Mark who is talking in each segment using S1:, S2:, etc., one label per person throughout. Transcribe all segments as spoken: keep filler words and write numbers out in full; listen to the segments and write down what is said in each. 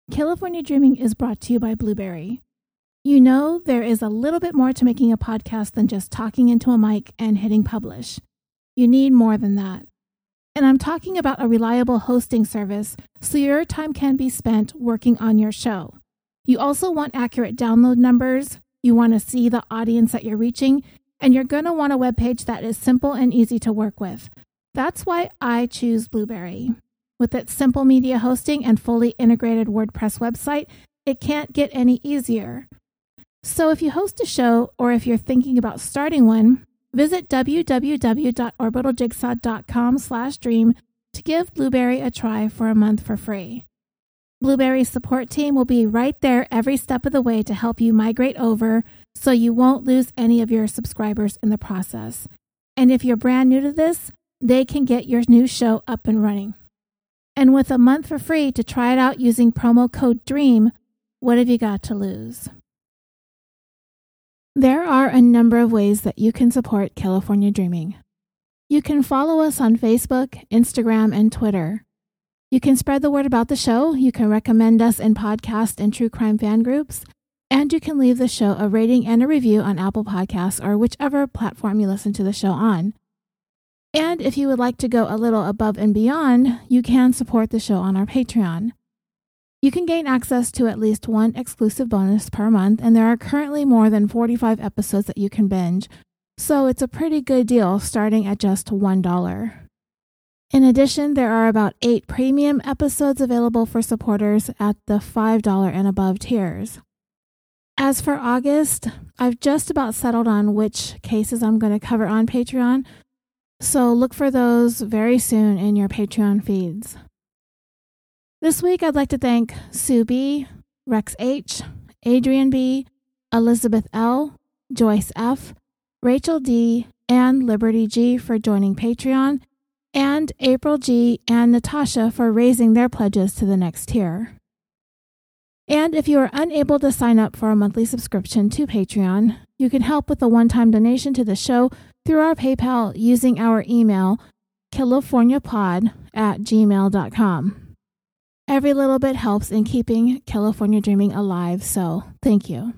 S1: California Dreaming is brought to you by Blueberry. You know, there is a little bit more to making a podcast than just talking into a mic and hitting publish. You need more than that. And I'm talking about a reliable hosting service so your time can be spent working on your show. You also want accurate download numbers, you want to see the audience that you're reaching, and you're going to want a webpage that is simple and easy to work with. That's why I choose Blueberry. With its simple media hosting and fully integrated WordPress website, it can't get any easier. So if you host a show or if you're thinking about starting one, visit www.orbitaljigsaw.com slash dream to give Blueberry a try for a month for free. Blueberry's support team will be right there every step of the way to help you migrate over so you won't lose any of your subscribers in the process. And if you're brand new to this, they can get your new show up and running. And with a month for free to try it out using promo code DREAM, what have you got to lose? There are a number of ways that you can support California Dreaming. You can follow us on Facebook, Instagram, and Twitter. You can spread the word about the show, you can recommend us in podcast and true crime fan groups, and you can leave the show a rating and a review on Apple Podcasts or whichever platform you listen to the show on. And if you would like to go a little above and beyond, you can support the show on our Patreon. You can gain access to at least one exclusive bonus per month, and there are currently more than forty-five episodes that you can binge, so it's a pretty good deal starting at just one dollar. In addition, there are about eight premium episodes available for supporters at the five dollars and above tiers. As for August, I've just about settled on which cases I'm going to cover on Patreon, so look for those very soon in your Patreon feeds. This week, I'd like to thank Sue B., Rex H., Adrian B., Elizabeth L., Joyce F., Rachel D., and Liberty G. for joining Patreon, and April G. and Natasha for raising their pledges to the next tier. And if you are unable to sign up for a monthly subscription to Patreon, you can help with a one-time donation to the show through our PayPal using our email, californiapod at gmail dot com. Every little bit helps in keeping California Dreaming alive, so thank you.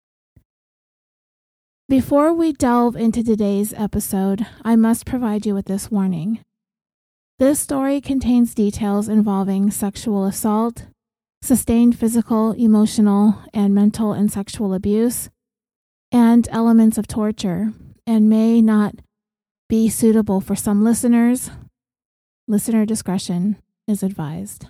S1: Before we delve into today's episode, I must provide you with this warning. This story contains details involving sexual assault, sustained physical, emotional, and mental and sexual abuse, and elements of torture, and may not be suitable for some listeners. Listener discretion is advised.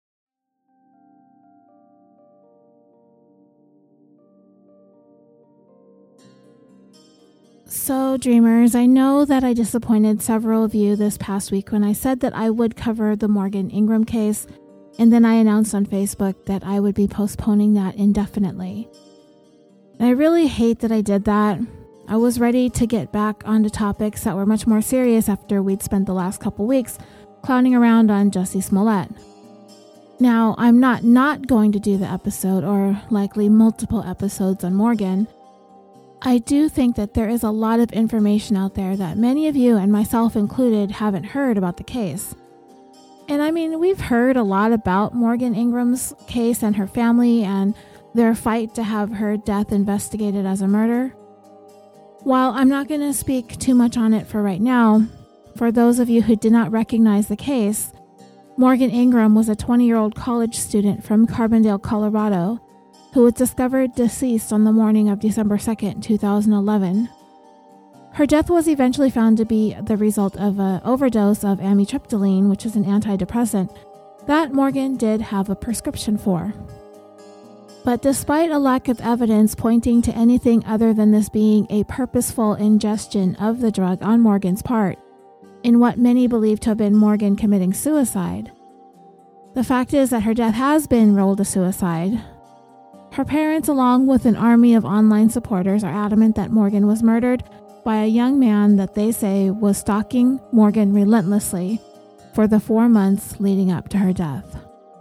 S1: So, dreamers, I know that I disappointed several of you this past week when I said that I would cover the Morgan Ingram case, and then I announced on Facebook that I would be postponing that indefinitely. And I really hate that I did that. I was ready to get back onto topics that were much more serious after we'd spent the last couple weeks clowning around on Jussie Smollett. Now, I'm not not going to do the episode, or likely multiple episodes on Morgan. I do think that there is a lot of information out there that many of you, and myself included, haven't heard about the case. And I mean, we've heard a lot about Morgan Ingram's case and her family and their fight to have her death investigated as a murder. While I'm not going to speak too much on it for right now, for those of you who did not recognize the case, Morgan Ingram was a twenty-year-old college student from Carbondale, Colorado, who was discovered deceased on the morning of December second, two thousand eleven. Her death was eventually found to be the result of an overdose of amitriptyline, which is an antidepressant that Morgan did have a prescription for. But despite a lack of evidence pointing to anything other than this being a purposeful ingestion of the drug on Morgan's part, in what many believe to have been Morgan committing suicide, the fact is that her death has been ruled a suicide. Her parents, along with an army of online supporters, are adamant that Morgan was murdered by a young man that they say was stalking Morgan relentlessly for the four months leading up to her death.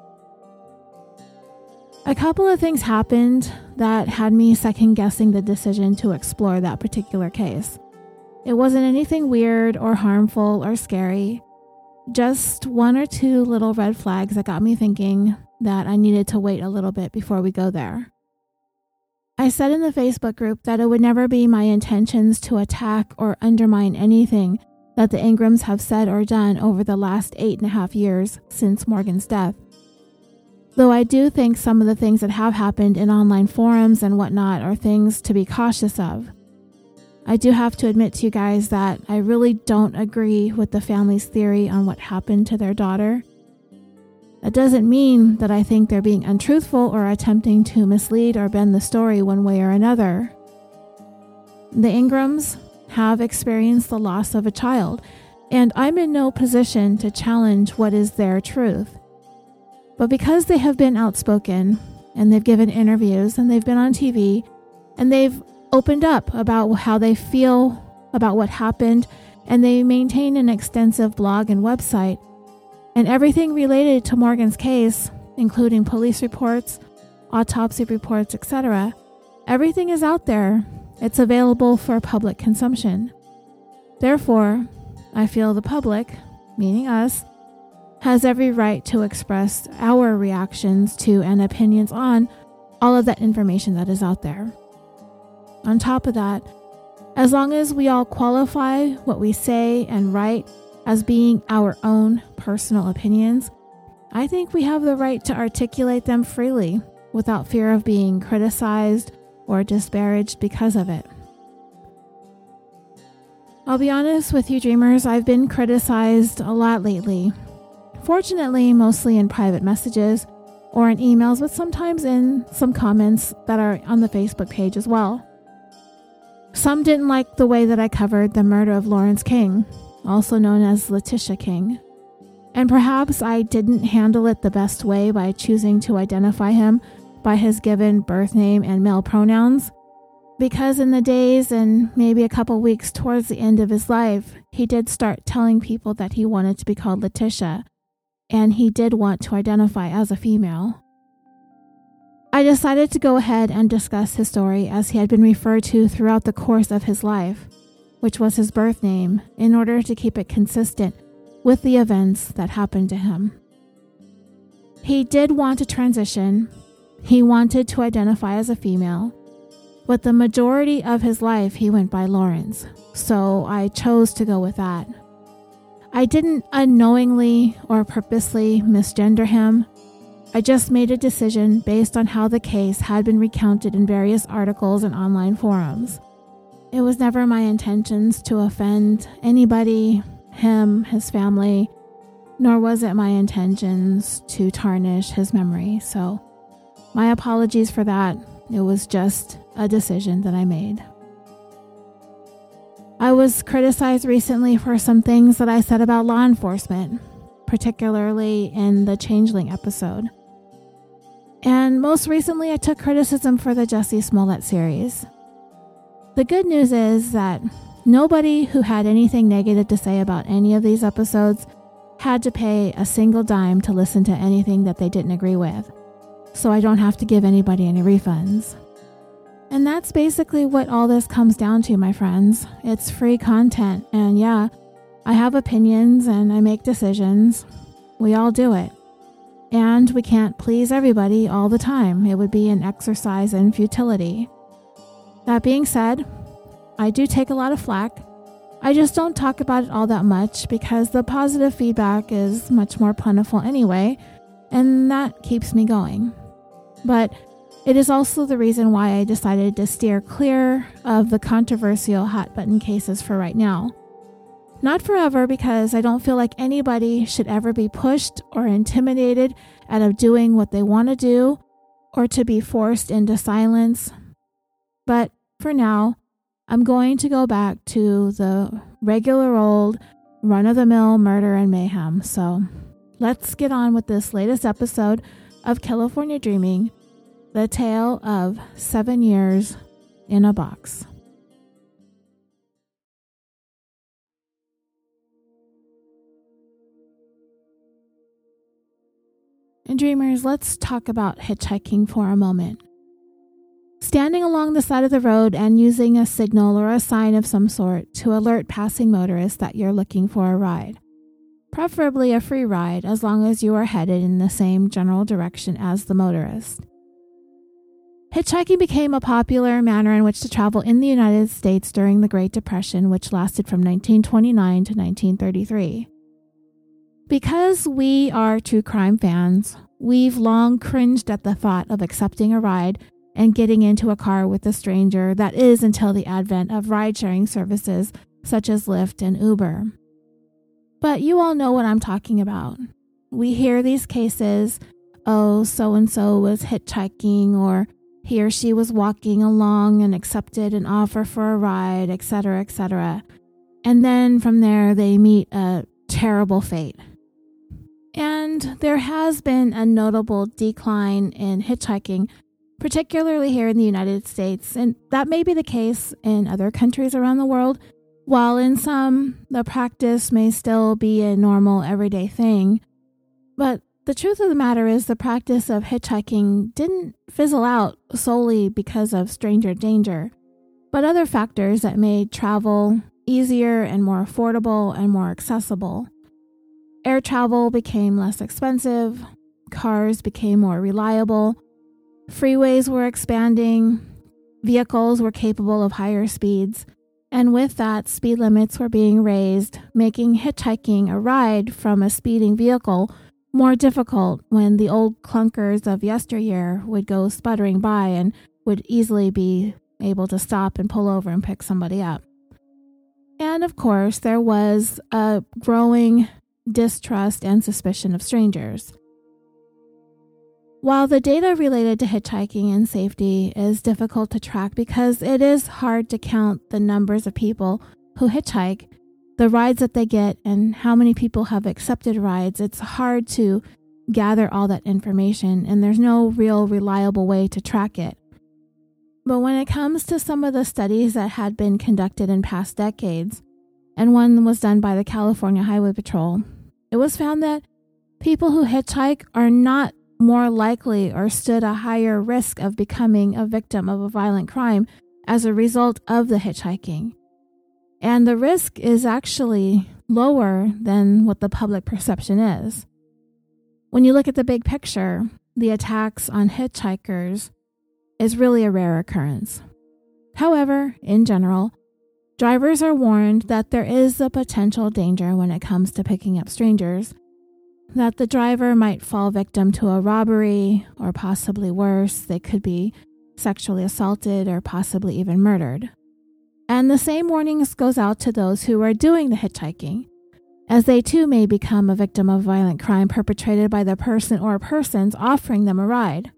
S1: A couple of things happened that had me second-guessing the decision to explore that particular case. It wasn't anything weird or harmful or scary, just one or two little red flags that got me thinking, that I needed to wait a little bit before we go there. I said in the Facebook group that it would never be my intentions to attack or undermine anything that the Ingrams have said or done over the last eight and a half years since Morgan's death. Though I do think some of the things that have happened in online forums and whatnot are things to be cautious of. I do have to admit to you guys that I really don't agree with the family's theory on what happened to their daughter. That doesn't mean that I think they're being untruthful or attempting to mislead or bend the story one way or another. The Ingrams have experienced the loss of a child, and I'm in no position to challenge what is their truth. But because they have been outspoken, and they've given interviews, and they've been on T V, and they've opened up about how they feel about what happened, and they maintain an extensive blog and website, and everything related to Morgan's case, including police reports, autopsy reports, et cetera, everything is out there. It's available for public consumption. Therefore, I feel the public, meaning us, has every right to express our reactions to and opinions on all of that information that is out there. On top of that, as long as we all qualify what we say and write as being our own personal opinions, I think we have the right to articulate them freely without fear of being criticized or disparaged because of it. I'll be honest with you, dreamers, I've been criticized a lot lately. Fortunately, mostly in private messages or in emails, but sometimes in some comments that are on the Facebook page as well. Some didn't like the way that I covered the murder of Lawrence King, also known as Letitia King. And perhaps I didn't handle it the best way by choosing to identify him by his given birth name and male pronouns, because in the days and maybe a couple weeks towards the end of his life, he did start telling people that he wanted to be called Letitia, and he did want to identify as a female. I decided to go ahead and discuss his story as he had been referred to throughout the course of his life, which was his birth name, in order to keep it consistent with the events that happened to him. He did want to transition. He wanted to identify as a female, but the majority of his life he went by Lawrence, so I chose to go with that. I didn't unknowingly or purposely misgender him. I just made a decision based on how the case had been recounted in various articles and online forums. It was never my intentions to offend anybody, him, his family, nor was it my intentions to tarnish his memory. So my apologies for that. It was just a decision that I made. I was criticized recently for some things that I said about law enforcement, particularly in the Changeling episode. And most recently, I took criticism for the Jussie Smollett series. The good news is that nobody who had anything negative to say about any of these episodes had to pay a single dime to listen to anything that they didn't agree with, so I don't have to give anybody any refunds. And that's basically what all this comes down to, my friends. It's free content, and yeah, I have opinions and I make decisions. We all do it. And we can't please everybody all the time. It would be an exercise in futility. That being said, I do take a lot of flack. I just don't talk about it all that much because the positive feedback is much more plentiful anyway, and that keeps me going. But it is also the reason why I decided to steer clear of the controversial hot button cases for right now. Not forever, because I don't feel like anybody should ever be pushed or intimidated out of doing what they want to do or to be forced into silence. But for now, I'm going to go back to the regular old run-of-the-mill murder and mayhem. So let's get on with this latest episode of California Dreaming, the tale of seven years in a box. And dreamers, let's talk about hitchhiking for a moment. Standing along the side of the road and using a signal or a sign of some sort to alert passing motorists that you're looking for a ride. preferably a free ride as long as you are headed in the same general direction as the motorist. Hitchhiking became a popular manner in which to travel in the United States during the Great Depression, which lasted from nineteen twenty-nine to nineteen thirty-three. Because we are true crime fans, we've long cringed at the thought of accepting a ride and getting into a car with a stranger. That is until the advent of ride-sharing services such as Lyft and Uber. But you all know what I'm talking about. We hear these cases, oh, so-and-so was hitchhiking, or he or she was walking along and accepted an offer for a ride, et cetera, et cetera. And then from there, they meet a terrible fate. And there has been a notable decline in hitchhiking, particularly here in the United States, and that may be the case in other countries around the world, while in some, the practice may still be a normal, everyday thing. But the truth of the matter is the practice of hitchhiking didn't fizzle out solely because of stranger danger, but other factors that made travel easier and more affordable and more accessible. Air travel became less expensive, cars became more reliable, freeways were expanding, vehicles were capable of higher speeds, and with that, speed limits were being raised, making hitchhiking a ride from a speeding vehicle more difficult when the old clunkers of yesteryear would go sputtering by and would easily be able to stop and pull over and pick somebody up. And of course, there was a growing distrust and suspicion of strangers. While the data related to hitchhiking and safety is difficult to track because it is hard to count the numbers of people who hitchhike, the rides that they get, and how many people have accepted rides, it's hard to gather all that information, and there's no real reliable way to track it. But when it comes to some of the studies that had been conducted in past decades, and one was done by the California Highway Patrol, it was found that people who hitchhike are not more likely or stood a higher risk of becoming a victim of a violent crime as a result of the hitchhiking. And the risk is actually lower than what the public perception is. When you look at the big picture, the attacks on hitchhikers is really a rare occurrence. However, in general, drivers are warned that there is a potential danger when it comes to picking up strangers, that the driver might fall victim to a robbery, or possibly worse, they could be sexually assaulted or possibly even murdered. And the same warnings goes out to those who are doing the hitchhiking, as they too may become a victim of violent crime perpetrated by the person or persons offering them a ride.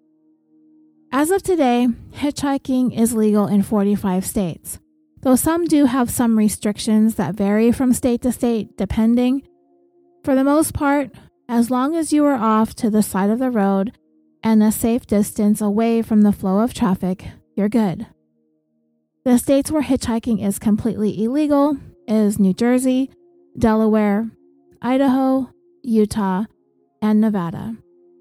S1: As of today, hitchhiking is legal in forty-five states, though some do have some restrictions that vary from state to state depending. For the most part, as long as you are off to the side of the road and a safe distance away from the flow of traffic, you're good. The states where hitchhiking is completely illegal is New Jersey, Delaware, Idaho, Utah, and Nevada.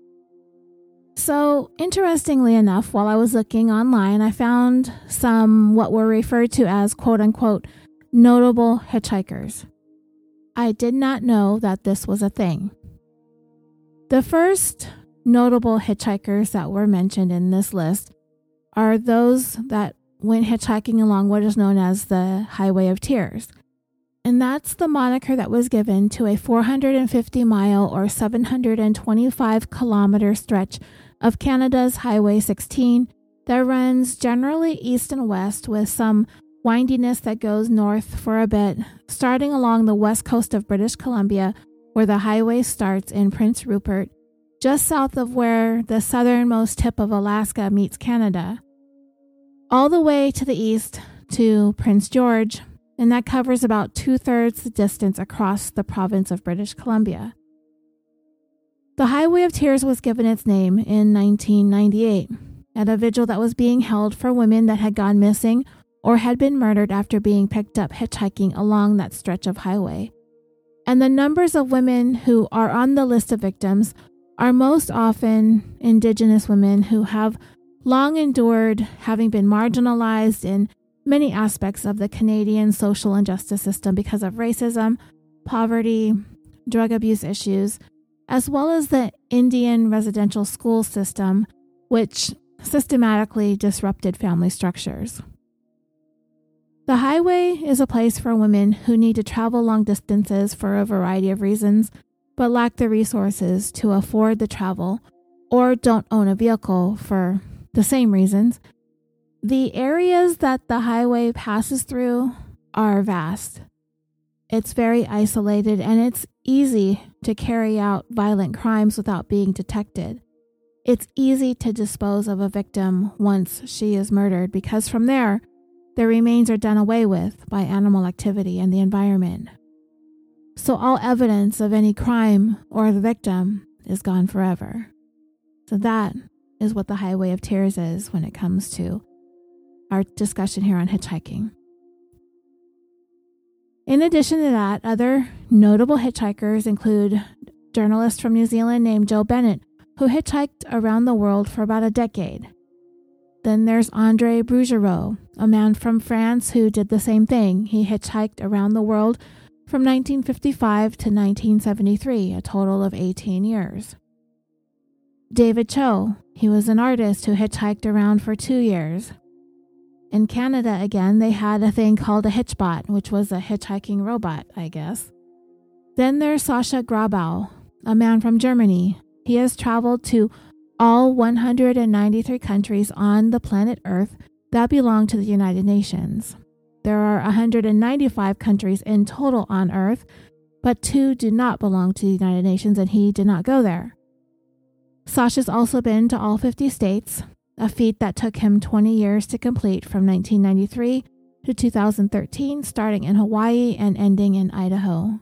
S1: So, interestingly enough, while I was looking online, I found some what were referred to as quote-unquote notable hitchhikers. I did not know that this was a thing. The first notable hitchhikers that were mentioned in this list are those that went hitchhiking along what is known as the Highway of Tears. And that's the moniker that was given to a four hundred fifty mile or seven hundred twenty-five kilometer stretch of Canada's Highway sixteen that runs generally east and west with some windiness that goes north for a bit, starting along the west coast of British Columbia, where the highway starts in Prince Rupert, just south of where the southernmost tip of Alaska meets Canada, all the way to the east to Prince George, and that covers about two-thirds the distance across the province of British Columbia. The Highway of Tears was given its name in nineteen ninety-eight, at a vigil that was being held for women that had gone missing or had been murdered after being picked up hitchhiking along that stretch of highway. And the numbers of women who are on the list of victims are most often Indigenous women who have long endured having been marginalized in many aspects of the Canadian social injustice system because of racism, poverty, drug abuse issues, as well as the Indian residential school system, which systematically disrupted family structures. The highway is a place for women who need to travel long distances for a variety of reasons, but lack the resources to afford the travel or don't own a vehicle for the same reasons. The areas that the highway passes through are vast. It's very isolated, and it's easy to carry out violent crimes without being detected. It's easy to dispose of a victim once she is murdered, because from there, their remains are done away with by animal activity and the environment. So all evidence of any crime or the victim is gone forever. So that is what the Highway of Tears is when it comes to our discussion here on hitchhiking. In addition to that, other notable hitchhikers include journalist from New Zealand named Joe Bennett, who hitchhiked around the world for about a decade. Then there's André Bouguereau, a man from France who did the same thing. He hitchhiked around the world from nineteen fifty-five to nineteen seventy-three, a total of eighteen years. David Cho, he was an artist who hitchhiked around for two years. In Canada, again, they had a thing called a hitchbot, which was a hitchhiking robot, I guess. Then there's Sascha Grabau, a man from Germany. He has traveled to all one hundred ninety-three countries on the planet Earth that belong to the United Nations. There are one hundred ninety-five countries in total on Earth, but two do not belong to the United Nations, and he did not go there. Sasha's also been to all fifty states, a feat that took him twenty years to complete from nineteen ninety-three to two thousand thirteen, starting in Hawaii and ending in Idaho.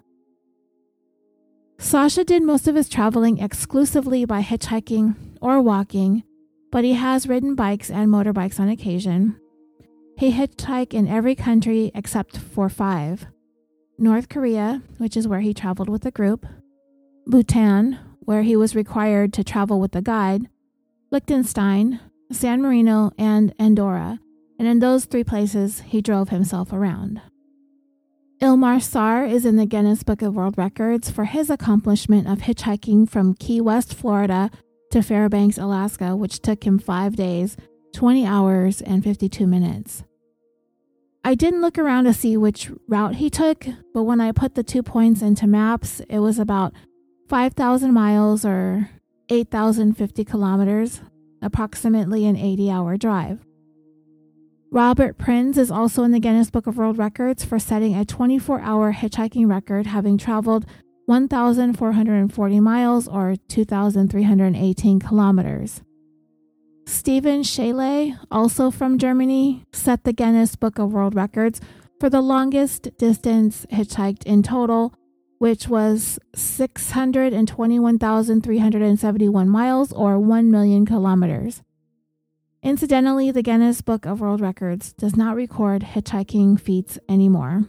S1: Sascha did most of his traveling exclusively by hitchhiking or walking, but he has ridden bikes and motorbikes on occasion. He hitchhiked in every country except for five: North Korea, which is where he traveled with a group; Bhutan, where he was required to travel with a guide; Liechtenstein, San Marino, and Andorra, and in those three places he drove himself around. Ilmar Sar is in the Guinness Book of World Records for his accomplishment of hitchhiking from Key West, Florida to Fairbanks, Alaska, which took him five days, twenty hours, and fifty-two minutes. I didn't look around to see which route he took, but when I put the two points into maps, it was about five thousand miles or eight thousand fifty kilometers, approximately an eighty-hour drive. Robert Prinz is also in the Guinness Book of World Records for setting a twenty-four hour hitchhiking record, having traveled one thousand four hundred forty miles or two thousand three hundred eighteen kilometers. Stephen Scheele, also from Germany, set the Guinness Book of World Records for the longest distance hitchhiked in total, which was six hundred twenty-one thousand three hundred seventy-one miles or one million kilometers. Incidentally, the Guinness Book of World Records does not record hitchhiking feats anymore.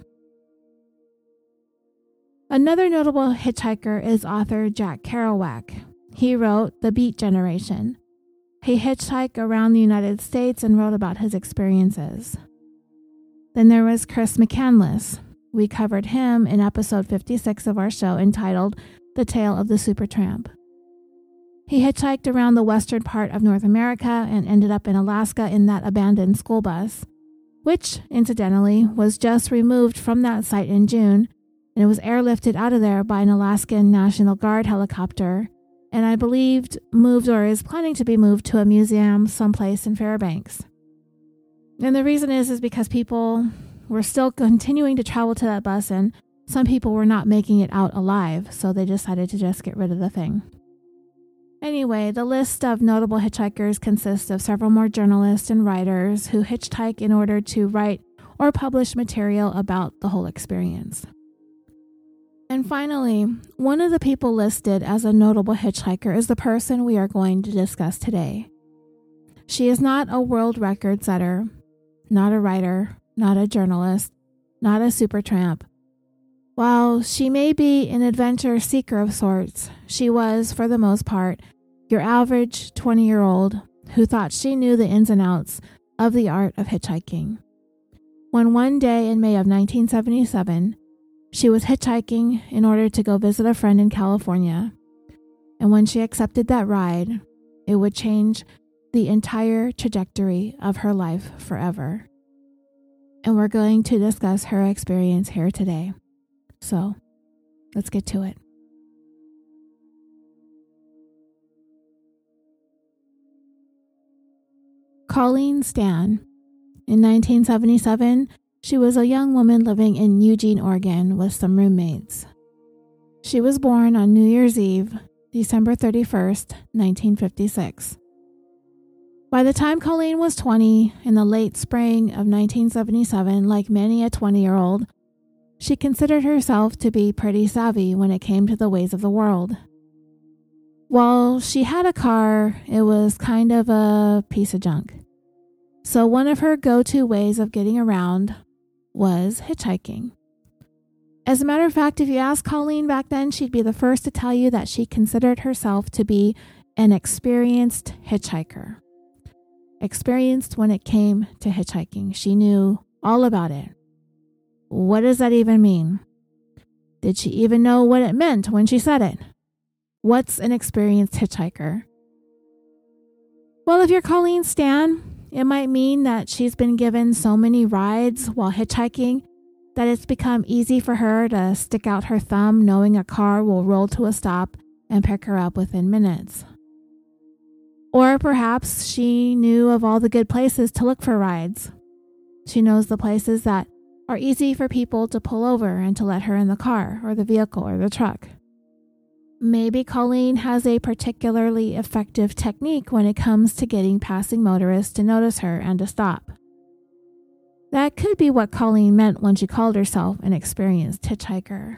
S1: Another notable hitchhiker is author Jack Kerouac. He wrote The Beat Generation. He hitchhiked around the United States and wrote about his experiences. Then there was Chris McCandless. We covered him in episode fifty-six of our show entitled The Tale of the Supertramp. He hitchhiked around the western part of North America and ended up in Alaska in that abandoned school bus, which, incidentally, was just removed from that site in June, and it was airlifted out of there by an Alaskan National Guard helicopter, and I believed moved or is planning to be moved to a museum someplace in Fairbanks. And the reason is, is because people were still continuing to travel to that bus, and some people were not making it out alive, so they decided to just get rid of the thing. Anyway, the list of notable hitchhikers consists of several more journalists and writers who hitchhike in order to write or publish material about the whole experience. And finally, one of the people listed as a notable hitchhiker is the person we are going to discuss today. She is not a world record setter, not a writer, not a journalist, not a supertramp. While she may be an adventure seeker of sorts, she was, for the most part, your average twenty-year-old who thought she knew the ins and outs of the art of hitchhiking. When one day in May of nineteen seventy-seven, She was hitchhiking in order to go visit a friend in California. And when she accepted that ride, it would change the entire trajectory of her life forever. And we're going to discuss her experience here today. So, let's get to it. Colleen Stan. In nineteen seventy-seven, she was a young woman living in Eugene, Oregon with some roommates. She was born on New Year's Eve, December thirty-first, nineteen fifty-six. By the time Colleen was twenty, in the late spring of nineteen seventy-seven, like many a twenty-year-old, she considered herself to be pretty savvy when it came to the ways of the world. While she had a car, it was kind of a piece of junk. So one of her go-to ways of getting around was hitchhiking. As a matter of fact, if you ask Colleen back then, she'd be the first to tell you that she considered herself to be an experienced hitchhiker. Experienced when it came to hitchhiking. She knew all about it. What does that even mean? Did she even know what it meant when she said it? What's an experienced hitchhiker? Well, if you're Colleen Stan, it might mean that she's been given so many rides while hitchhiking that it's become easy for her to stick out her thumb knowing a car will roll to a stop and pick her up within minutes. Or perhaps she knew of all the good places to look for rides. She knows the places that are easy for people to pull over and to let her in the car or the vehicle or the truck. Maybe Colleen has a particularly effective technique when it comes to getting passing motorists to notice her and to stop. That could be what Colleen meant when she called herself an experienced hitchhiker.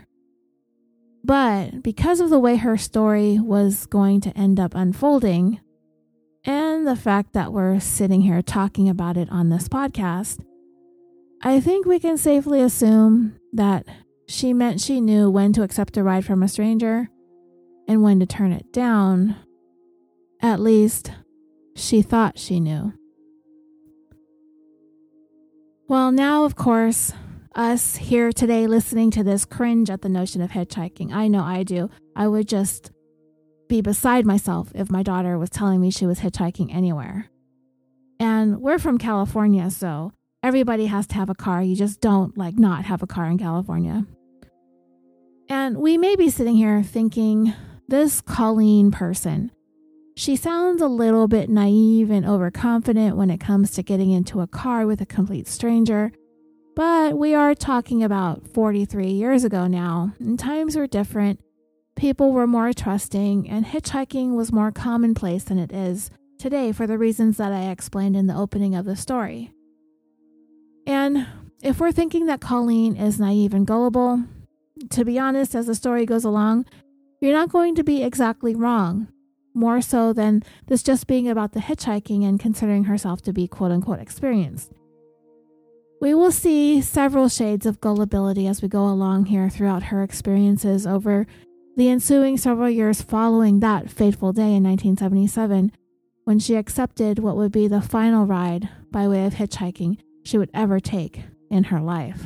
S1: But because of the way her story was going to end up unfolding, and the fact that we're sitting here talking about it on this podcast, I think we can safely assume that she meant she knew when to accept a ride from a stranger and when to turn it down. At least, she thought she knew. Well, now, of course, us here today listening to this cringe at the notion of hitchhiking. I know I do. I would just be beside myself if my daughter was telling me she was hitchhiking anywhere. And we're from California, so everybody has to have a car. You just don't, like, not have a car in California. And we may be sitting here thinking, this Colleen person, she sounds a little bit naive and overconfident when it comes to getting into a car with a complete stranger. But we are talking about forty-three years ago now, and times were different. People were more trusting, and hitchhiking was more commonplace than it is today for the reasons that I explained in the opening of the story. And if we're thinking that Colleen is naive and gullible, to be honest, as the story goes along, you're not going to be exactly wrong, more so than this just being about the hitchhiking and considering herself to be quote-unquote experienced. We will see several shades of gullibility as we go along here throughout her experiences over the ensuing several years following that fateful day in nineteen seventy-seven, when she accepted what would be the final ride by way of hitchhiking she would ever take in her life.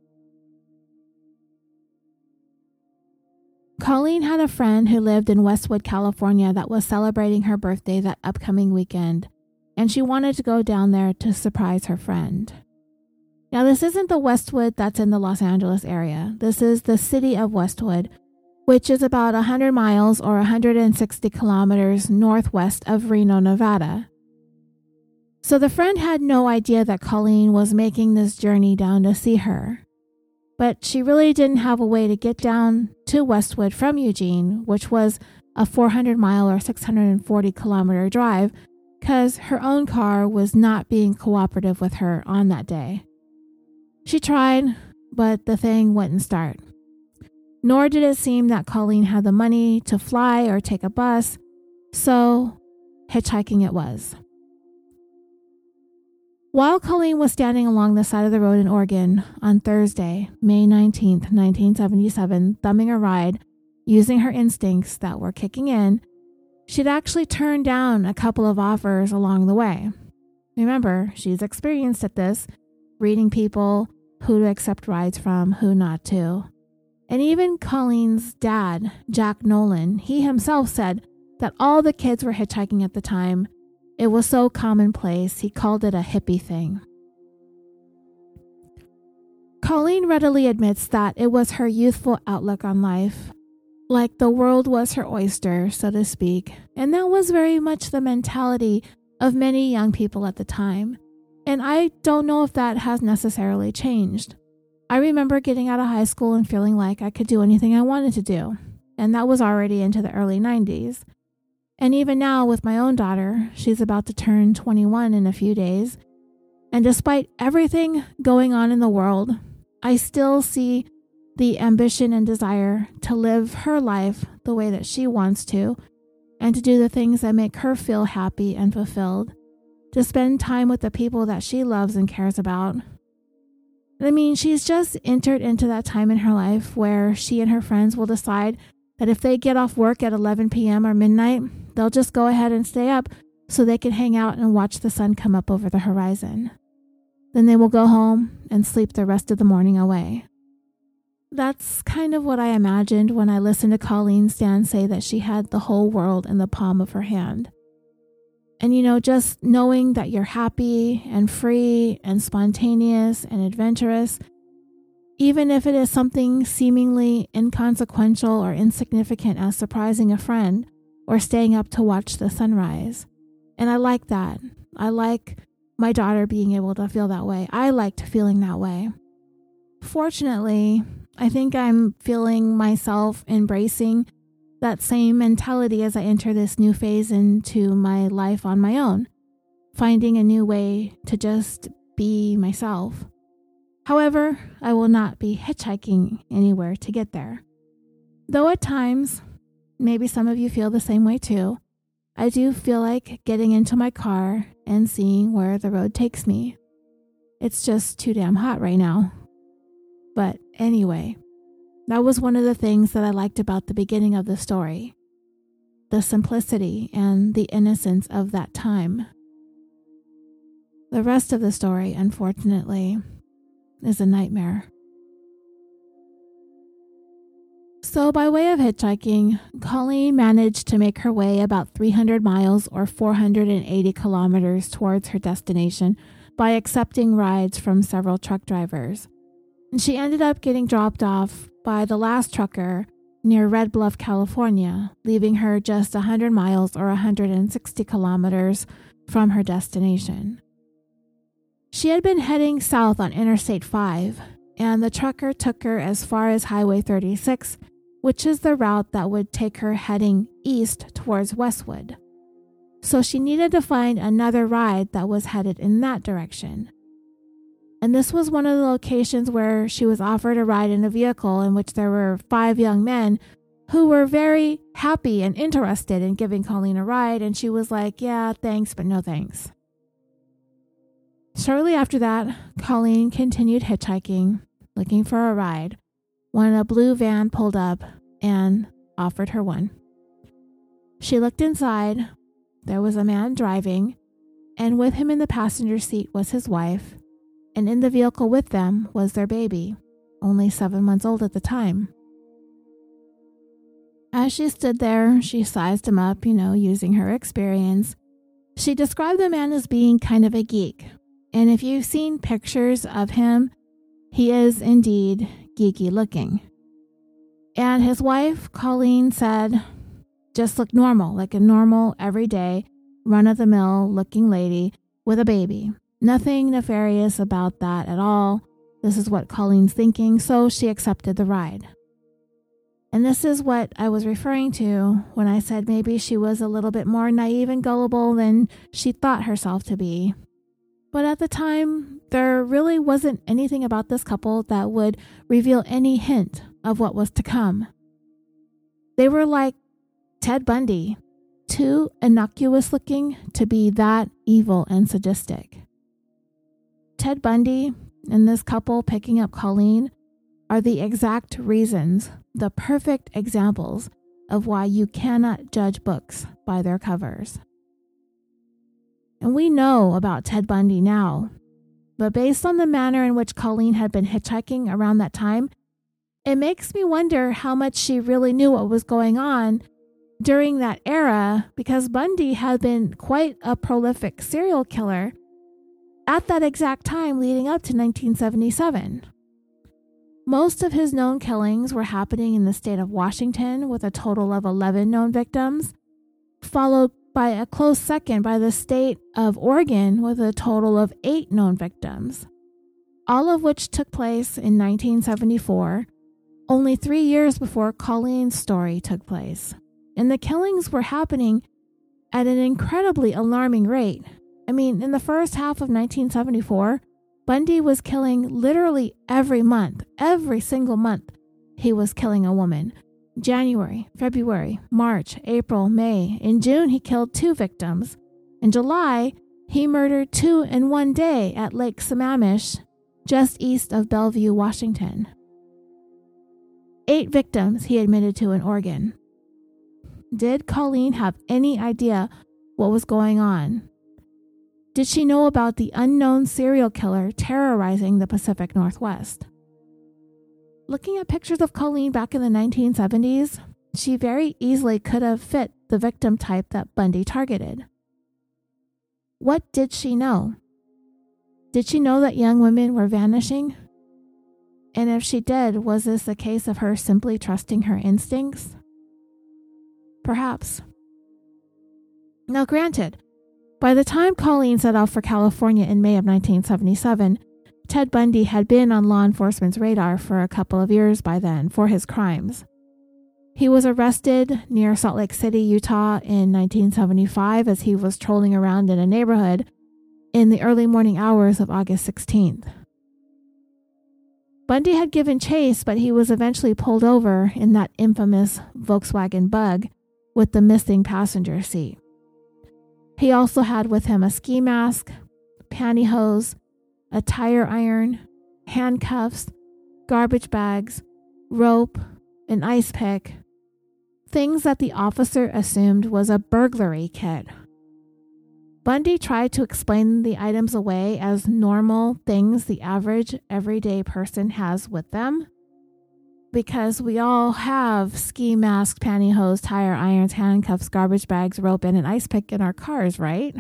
S1: Colleen had a friend who lived in Westwood, California that was celebrating her birthday that upcoming weekend, and she wanted to go down there to surprise her friend. Now, this isn't the Westwood that's in the Los Angeles area. This is the city of Westwood, which is about one hundred miles or one hundred sixty kilometers northwest of Reno, Nevada. So the friend had no idea that Colleen was making this journey down to see her. But she really didn't have a way to get down to Westwood from Eugene, which was a four hundred mile or six hundred forty kilometer drive, because her own car was not being cooperative with her on that day. She tried, but the thing wouldn't start. Nor did it seem that Colleen had the money to fly or take a bus, so hitchhiking it was. While Colleen was standing along the side of the road in Oregon on Thursday, May nineteenth, nineteen seventy-seven, thumbing a ride, using her instincts that were kicking in, she'd actually turned down a couple of offers along the way. Remember, she's experienced at this, reading people, who to accept rides from, who not to. And even Colleen's dad, Jack Nolan, he himself said that all the kids were hitchhiking at the time. It was so commonplace, he called it a hippie thing. Colleen readily admits that it was her youthful outlook on life, like the world was her oyster, so to speak, and that was very much the mentality of many young people at the time. And I don't know if that has necessarily changed. I remember getting out of high school and feeling like I could do anything I wanted to do, and that was already into the early nineties. And even now with my own daughter, she's about to turn twenty-one in a few days, and despite everything going on in the world, I still see the ambition and desire to live her life the way that she wants to, and to do the things that make her feel happy and fulfilled, to spend time with the people that she loves and cares about. I mean, she's just entered into that time in her life where she and her friends will decide that if they get off work at eleven p.m. or midnight, they'll just go ahead and stay up so they can hang out and watch the sun come up over the horizon. Then they will go home and sleep the rest of the morning away. That's kind of what I imagined when I listened to Colleen Stan say that she had the whole world in the palm of her hand. And you know, just knowing that you're happy and free and spontaneous and adventurous, even if it is something seemingly inconsequential or insignificant as surprising a friend or staying up to watch the sunrise. And I like that. I like my daughter being able to feel that way. I liked feeling that way. Fortunately, I think I'm feeling myself embracing that same mentality as I enter this new phase into my life on my own, finding a new way to just be myself. However, I will not be hitchhiking anywhere to get there. Though at times, maybe some of you feel the same way too, I do feel like getting into my car and seeing where the road takes me. It's just too damn hot right now. But anyway, that was one of the things that I liked about the beginning of the story. The simplicity and the innocence of that time. The rest of the story, unfortunately, is a nightmare. So by way of hitchhiking, Colleen managed to make her way about three hundred miles or four hundred eighty kilometers towards her destination by accepting rides from several truck drivers. And she ended up getting dropped off by the last trucker near Red Bluff, California, leaving her just one hundred miles or one hundred sixty kilometers from her destination. She had been heading south on Interstate five, and the trucker took her as far as Highway thirty-six, which is the route that would take her heading east towards Westwood. So she needed to find another ride that was headed in that direction. And this was one of the locations where she was offered a ride in a vehicle in which there were five young men who were very happy and interested in giving Colleen a ride, and she was like, yeah, thanks, but no thanks. Shortly after that, Colleen continued hitchhiking, looking for a ride, when a blue van pulled up and offered her one. She looked inside. There was a man driving, and with him in the passenger seat was his wife, and in the vehicle with them was their baby, only seven months old at the time. As she stood there, she sized him up, you know, using her experience. She described the man as being kind of a geek, and if you've seen pictures of him, he is indeed geeky looking. And his wife, Colleen, said, just looked normal, like a normal, everyday, run-of-the-mill looking lady with a baby. Nothing nefarious about that at all. This is what Colleen's thinking, so she accepted the ride. And this is what I was referring to when I said maybe she was a little bit more naive and gullible than she thought herself to be. But at the time, there really wasn't anything about this couple that would reveal any hint of what was to come. They were like Ted Bundy, too innocuous looking to be that evil and sadistic. Ted Bundy and this couple picking up Colleen are the exact reasons, the perfect examples of why you cannot judge books by their covers. And we know about Ted Bundy now, but based on the manner in which Colleen had been hitchhiking around that time, It makes me wonder how much she really knew what was going on during that era, because Bundy had been quite a prolific serial killer at that exact time leading up to nineteen seventy-seven. Most of his known killings were happening in the state of Washington, with a total of eleven known victims, followed by a close second by the state of Oregon with a total of eight known victims, all of which took place in nineteen seventy-four, only three years before Colleen's story took place. And the killings were happening at an incredibly alarming rate. I mean, in the first half of nineteen seventy-four, Bundy was killing literally every month, every single month he was killing a woman. January, February, March, April, May. In June, he killed two victims. In July, he murdered two in one day at Lake Sammamish, just east of Bellevue, Washington. Eight victims he admitted to in Oregon. Did Colleen have any idea what was going on? Did she know about the unknown serial killer terrorizing the Pacific Northwest? Looking at pictures of Colleen back in the nineteen seventies, she very easily could have fit the victim type that Bundy targeted. What did she know? Did she know that young women were vanishing? And if she did, was this a case of her simply trusting her instincts? Perhaps. Now, granted, by the time Colleen set off for California in May of nineteen seventy-seven, Ted Bundy had been on law enforcement's radar for a couple of years by then for his crimes. He was arrested near Salt Lake City, Utah in nineteen seventy-five as he was trolling around in a neighborhood in the early morning hours of August sixteenth. Bundy had given chase, but he was eventually pulled over in that infamous Volkswagen Bug with the missing passenger seat. He also had with him a ski mask, pantyhose, a tire iron, handcuffs, garbage bags, rope, an ice pick, things that the officer assumed was a burglary kit. Bundy tried to explain the items away as normal things the average, everyday person has with them, because we all have ski masks, pantyhose, tire irons, handcuffs, garbage bags, rope, and an ice pick in our cars, right?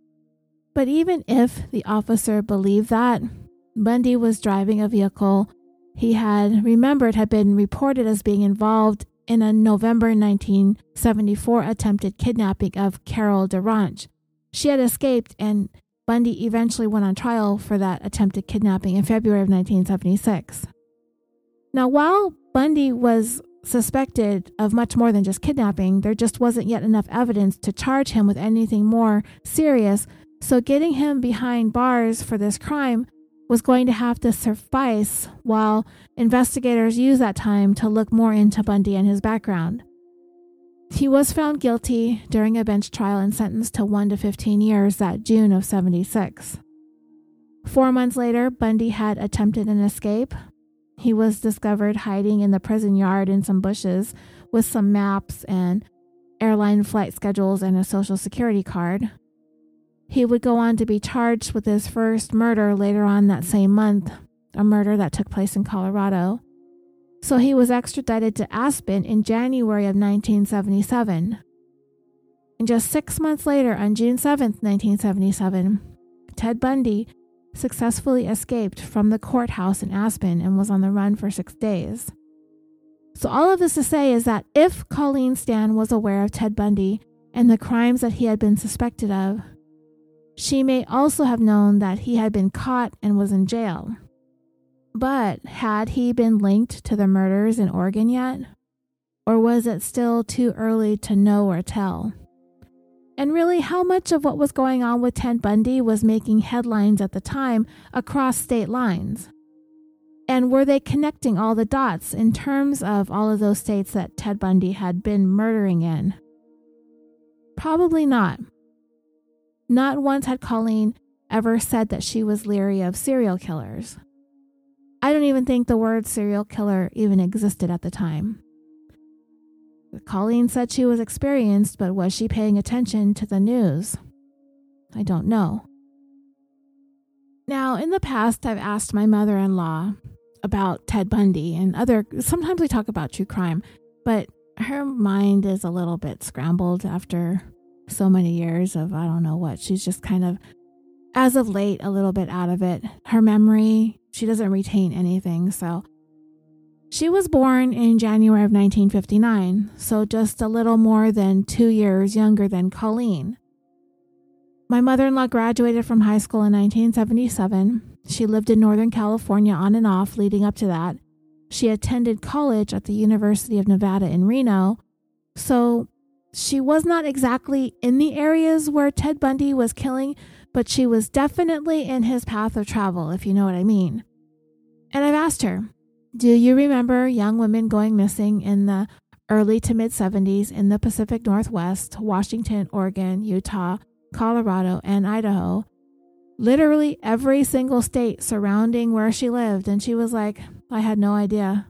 S1: But even if the officer believed that, Bundy was driving a vehicle he had remembered had been reported as being involved in a November nineteen seventy-four attempted kidnapping of Carol Durant. She had escaped, and Bundy eventually went on trial for that attempted kidnapping in February of nineteen seventy-six. Now, while Bundy was suspected of much more than just kidnapping, there just wasn't yet enough evidence to charge him with anything more serious, so getting him behind bars for this crime was going to have to suffice while investigators used that time to look more into Bundy and his background. He was found guilty during a bench trial and sentenced to one to fifteen years that June of seventy-six. Four months later, Bundy had attempted an escape. He was discovered hiding in the prison yard in some bushes with some maps and airline flight schedules and a social security card. He would go on to be charged with his first murder later on that same month, a murder that took place in Colorado. So he was extradited to Aspen in January of nineteen seventy-seven. And just six months later, on June seventh, nineteen seventy-seven, Ted Bundy successfully escaped from the courthouse in Aspen and was on the run for six days. So all of this to say is that if Colleen Stan was aware of Ted Bundy and the crimes that he had been suspected of, she may also have known that he had been caught and was in jail. But had he been linked to the murders in Oregon yet? Or was it still too early to know or tell? And really, how much of what was going on with Ted Bundy was making headlines at the time across state lines? And were they connecting all the dots in terms of all of those states that Ted Bundy had been murdering in? Probably not. Not once had Colleen ever said that she was leery of serial killers. I don't even think the word serial killer even existed at the time. Colleen said she was experienced, but was she paying attention to the news? I don't know. Now, in the past, I've asked my mother-in-law about Ted Bundy and other, sometimes we talk about true crime, but her mind is a little bit scrambled after so many years of, I don't know what. She's just kind of, as of late, a little bit out of it. Her memory, she doesn't retain anything. So she was born in January of nineteen fifty-nine, so just a little more than two years younger than Colleen. My mother-in-law graduated from high school in nineteen seventy-seven. She lived in Northern California on and off leading up to that. She attended college at the University of Nevada in Reno, so she was not exactly in the areas where Ted Bundy was killing, but she was definitely in his path of travel, if you know what I mean. And I've asked her, do you remember young women going missing in the early to mid-seventies in the Pacific Northwest, Washington, Oregon, Utah, Colorado, and Idaho? Literally every single state surrounding where she lived. And she was like, I had no idea.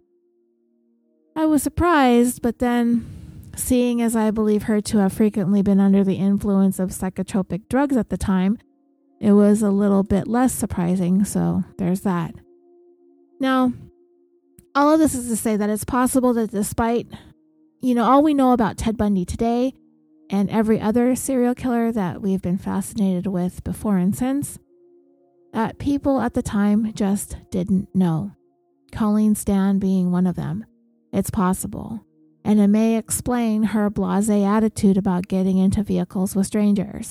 S1: I was surprised, but then, seeing as I believe her to have frequently been under the influence of psychotropic drugs at the time, it was a little bit less surprising, so there's that. Now, all of this is to say that it's possible that despite, you know, all we know about Ted Bundy today and every other serial killer that we've been fascinated with before and since, that people at the time just didn't know. Colleen Stan being one of them. It's possible. And it may explain her blasé attitude about getting into vehicles with strangers.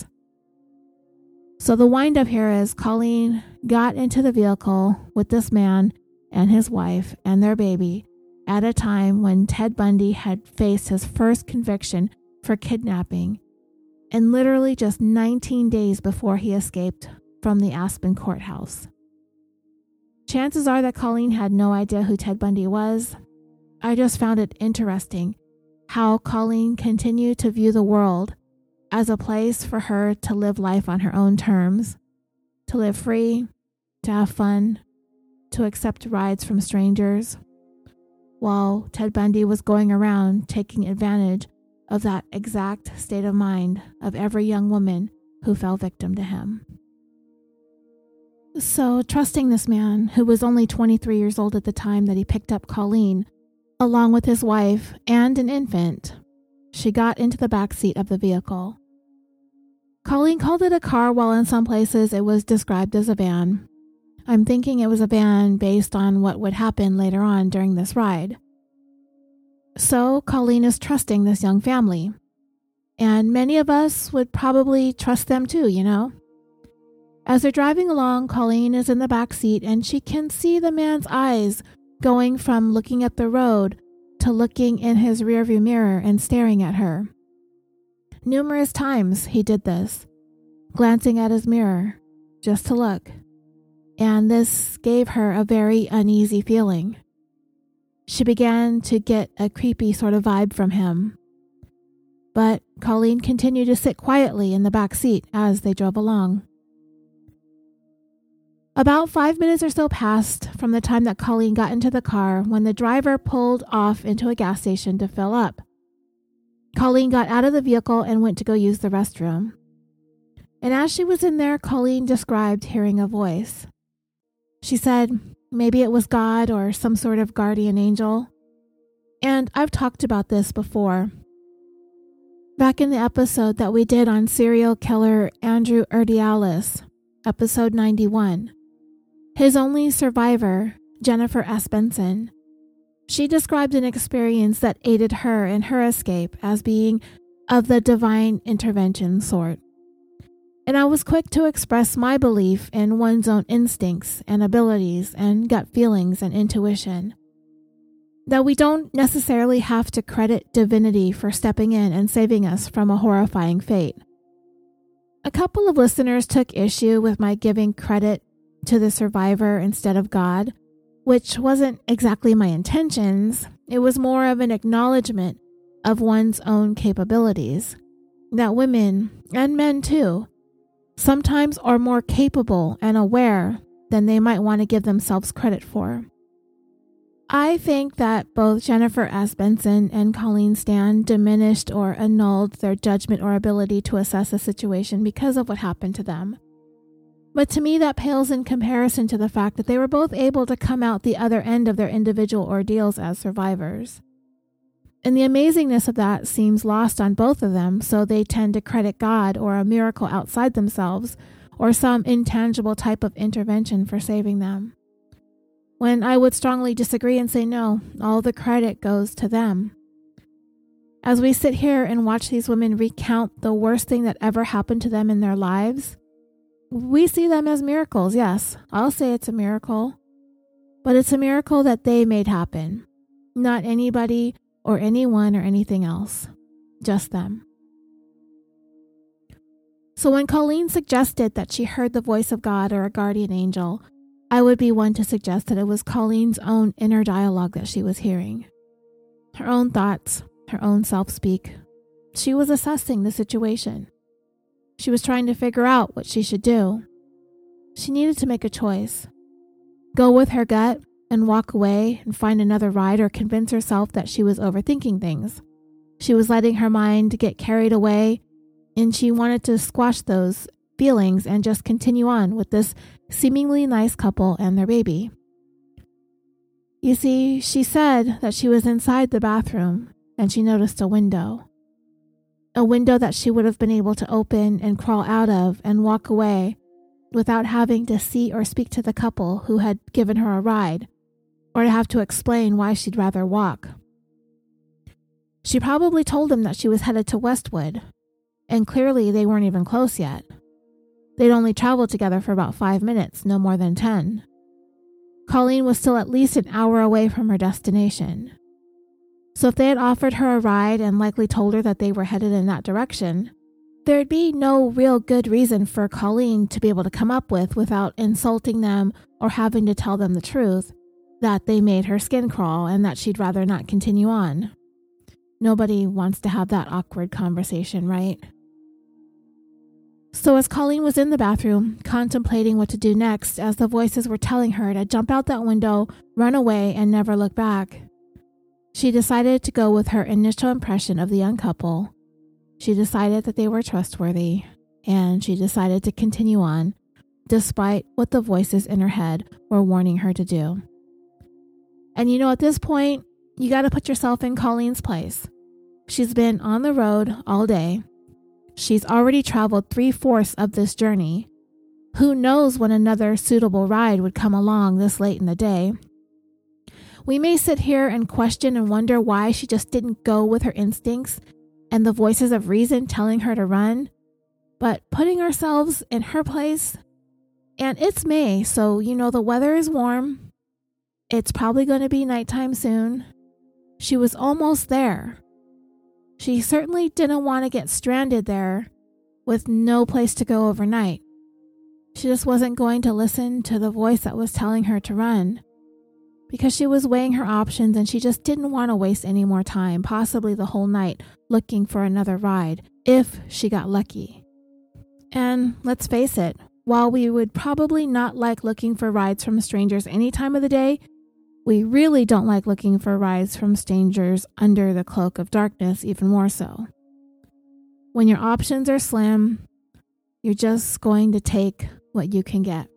S1: So the wind-up here is Colleen got into the vehicle with this man and his wife and their baby at a time when Ted Bundy had faced his first conviction for kidnapping, and literally just nineteen days before he escaped from the Aspen courthouse. Chances are that Colleen had no idea who Ted Bundy was. I just found it interesting how Colleen continued to view the world as a place for her to live life on her own terms, to live free, to have fun, to accept rides from strangers, while Ted Bundy was going around taking advantage of that exact state of mind of every young woman who fell victim to him. So, trusting this man, who was only twenty-three years old at the time that he picked up Colleen, along with his wife and an infant, she got into the back seat of the vehicle. Colleen called it a car, while in some places it was described as a van. I'm thinking it was a van based on what would happen later on during this ride. So Colleen is trusting this young family. And many of us would probably trust them too, you know? As they're driving along, Colleen is in the back seat and she can see the man's eyes going from looking at the road to looking in his rearview mirror and staring at her. Numerous times he did this, glancing at his mirror just to look. And this gave her a very uneasy feeling. She began to get a creepy sort of vibe from him. But Colleen continued to sit quietly in the back seat as they drove along. About five minutes or so passed from the time that Colleen got into the car when the driver pulled off into a gas station to fill up. Colleen got out of the vehicle and went to go use the restroom. And as she was in there, Colleen described hearing a voice. She said maybe it was God or some sort of guardian angel. And I've talked about this before. Back in the episode that we did on serial killer Andrew Urdiales, episode ninety-one. His only survivor, Jennifer Asbenson, she described an experience that aided her in her escape as being of the divine intervention sort. And I was quick to express my belief in one's own instincts and abilities and gut feelings and intuition. That we don't necessarily have to credit divinity for stepping in and saving us from a horrifying fate. A couple of listeners took issue with my giving credit to the survivor instead of God, which wasn't exactly my intentions. It was more of an acknowledgement of one's own capabilities. That women, and men too, sometimes are more capable and aware than they might want to give themselves credit for. I think that both Jennifer Asbenson and Colleen Stan diminished or annulled their judgment or ability to assess a situation because of what happened to them. But to me, that pales in comparison to the fact that they were both able to come out the other end of their individual ordeals as survivors. And the amazingness of that seems lost on both of them, so they tend to credit God or a miracle outside themselves or some intangible type of intervention for saving them. When I would strongly disagree and say no, all the credit goes to them. As we sit here and watch these women recount the worst thing that ever happened to them in their lives, we see them as miracles, yes. I'll say it's a miracle. But it's a miracle that they made happen. Not anybody or anyone or anything else. Just them. So when Colleen suggested that she heard the voice of God or a guardian angel, I would be one to suggest that it was Colleen's own inner dialogue that she was hearing. Her own thoughts, her own self-speak. She was assessing the situation. She was trying to figure out what she should do. She needed to make a choice. Go with her gut and walk away and find another ride, or convince herself that she was overthinking things. She was letting her mind get carried away, and she wanted to squash those feelings and just continue on with this seemingly nice couple and their baby. You see, she said that she was inside the bathroom and she noticed a window. A window that she would have been able to open and crawl out of and walk away without having to see or speak to the couple who had given her a ride, or to have to explain why she'd rather walk. She probably told them that she was headed to Westwood, and clearly they weren't even close yet. They'd only traveled together for about five minutes, no more than ten. Colleen was still at least an hour away from her destination. So if they had offered her a ride and likely told her that they were headed in that direction, there'd be no real good reason for Colleen to be able to come up with without insulting them or having to tell them the truth, that they made her skin crawl and that she'd rather not continue on. Nobody wants to have that awkward conversation, right? So as Colleen was in the bathroom, contemplating what to do next, as the voices were telling her to jump out that window, run away, and never look back, she decided to go with her initial impression of the young couple. She decided that they were trustworthy, and she decided to continue on, despite what the voices in her head were warning her to do. And you know, at this point, you got to put yourself in Colleen's place. She's been on the road all day. She's already traveled three-fourths of this journey. Who knows when another suitable ride would come along this late in the day? We may sit here and question and wonder why she just didn't go with her instincts and the voices of reason telling her to run. But putting ourselves in her place, and it's May, so you know the weather is warm. It's probably going to be nighttime soon. She was almost there. She certainly didn't want to get stranded there with no place to go overnight. She just wasn't going to listen to the voice that was telling her to run, because she was weighing her options and she just didn't want to waste any more time, possibly the whole night, looking for another ride if she got lucky. And let's face it, while we would probably not like looking for rides from strangers any time of the day, we really don't like looking for rides from strangers under the cloak of darkness even more so. When your options are slim, you're just going to take what you can get.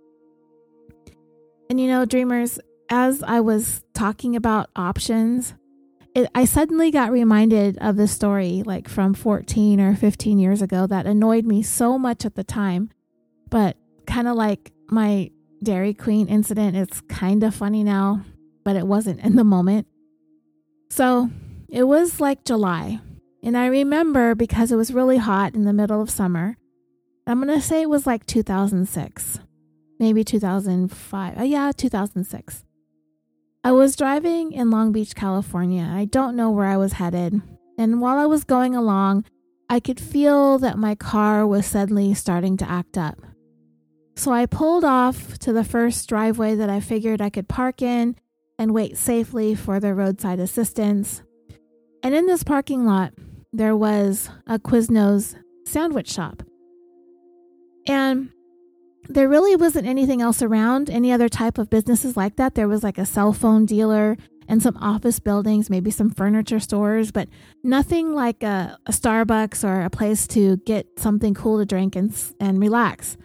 S1: And you know, dreamers, as I was talking about options, it, I suddenly got reminded of this story like from fourteen or fifteen years ago that annoyed me so much at the time, but kind of like my Dairy Queen incident, it's kind of funny now, but it wasn't in the moment. So it was like July, and I remember because it was really hot in the middle of summer. I'm going to say it was like two thousand six, maybe two thousand five. Oh yeah, two thousand six. I was driving in Long Beach, California. I don't know where I was headed. And while I was going along, I could feel that my car was suddenly starting to act up. So I pulled off to the first driveway that I figured I could park in and wait safely for the roadside assistance. And in this parking lot, there was a Quiznos sandwich shop. And there really wasn't anything else around, any other type of businesses like that. There was like a cell phone dealer and some office buildings, maybe some furniture stores, but nothing like a, a Starbucks or a place to get something cool to drink and, and relax.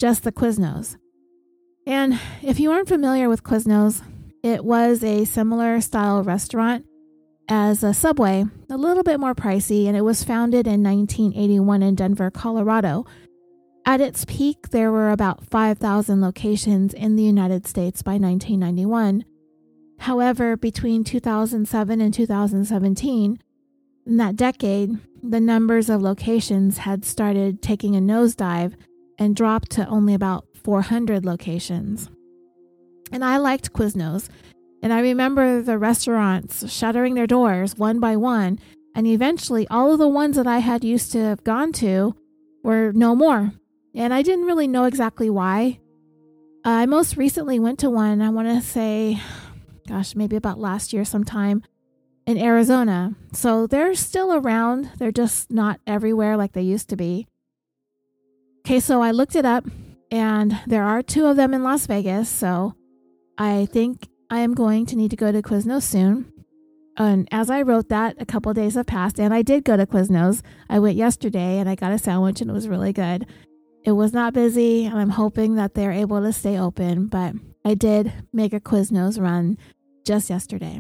S1: just the Quiznos. And if you aren't familiar with Quiznos, it was a similar style restaurant as a Subway, a little bit more pricey, and it was founded in nineteen eighty-one in Denver, Colorado. At its peak, there were about five thousand locations in the United States by nineteen ninety-one. However, between two thousand seven and two thousand seventeen, in that decade, the numbers of locations had started taking a nosedive and dropped to only about four hundred locations. And I liked Quiznos, and I remember the restaurants shuttering their doors one by one, and eventually all of the ones that I had used to have gone to were no more. And I didn't really know exactly why. Uh, I most recently went to one, I want to say, gosh, maybe about last year sometime, in Arizona. So they're still around. They're just not everywhere like they used to be. Okay, so I looked it up, and there are two of them in Las Vegas. So I think I am going to need to go to Quiznos soon. And as I wrote that, a couple of days have passed, and I did go to Quiznos. I went yesterday, and I got a sandwich, and it was really good. It was not busy, and I'm hoping that they're able to stay open, but I did make a Quiznos run just yesterday.